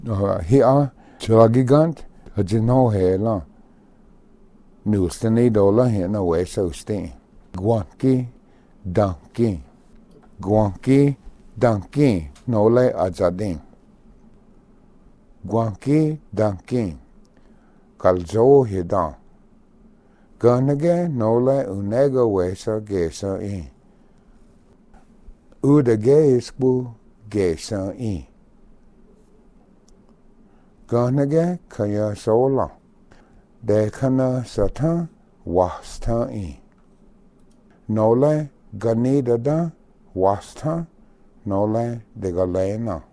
Hia Chilagigant, a Gino Hela, Nustanidola Hina Wesa Sting, Guanki, Danki, Guanki, Danki, Nole Azadin, Guanki, Danki, Calzo Hidan, Gunage, Nole Unega Wesa Gesa in. Udage Isbu Gesa in. Ganage kaya sola, dekana satan wasta in. Nole ganida da wasta, nole de galena.